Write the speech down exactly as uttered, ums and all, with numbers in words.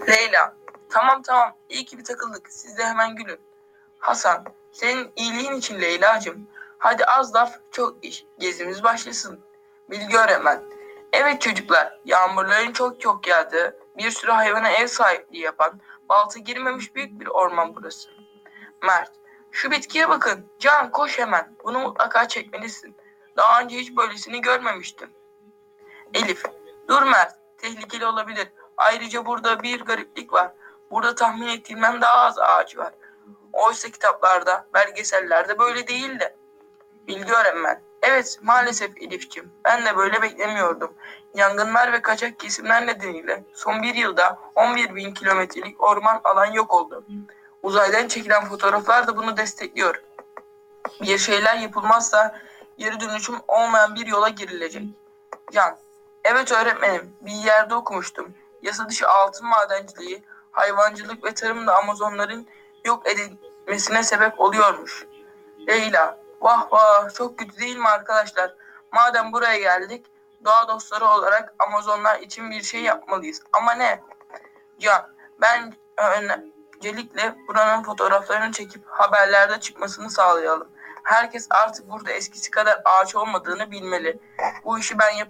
Leyla, tamam tamam, iyi ki bir takıldık, siz de hemen gülün. Hasan, senin iyiliğin için Leyla'cığım. Hadi az laf çok iş, gezimiz başlasın. Bilgi öğretmen, evet çocuklar, yağmurların çok çok yağdığı, bir sürü hayvana ev sahipliği yapan, balta girmemiş büyük bir orman burası. Mert, şu bitkiye bakın, Can koş hemen, bunu mutlaka çekmelisin. Daha önce hiç böylesini görmemiştim. Elif, dur Mert, tehlikeli olabilir. Ayrıca burada bir gariplik var. Burada tahmin ettiğimden daha az ağaç var. Oysa kitaplarda, belgesellerde böyle değildi. Bilgi öğrenmen. Evet, maalesef Elif'ciğim. Ben de böyle beklemiyordum. Yangınlar ve kaçak kesimler nedeniyle son bir yılda on bir bin kilometrelik orman alan yok oldu. Uzaydan çekilen fotoğraflar da bunu destekliyor. Bir şeyler yapılmazsa geri dönüşüm olmayan bir yola girilecek. Can, evet öğretmenim, bir yerde okumuştum. Yasa dışı altın madenciliği, hayvancılık ve tarım da Amazonların yok edilmesine sebep oluyormuş. Leyla, vah vah, çok kötü değil mi arkadaşlar? Madem buraya geldik, doğa dostları olarak Amazonlar için bir şey yapmalıyız. Ama ne? Can, ben öncelikle buranın fotoğraflarını çekip haberlerde çıkmasını sağlayalım. Herkes artık burada eskisi kadar ağaç olmadığını bilmeli. Bu işi ben yap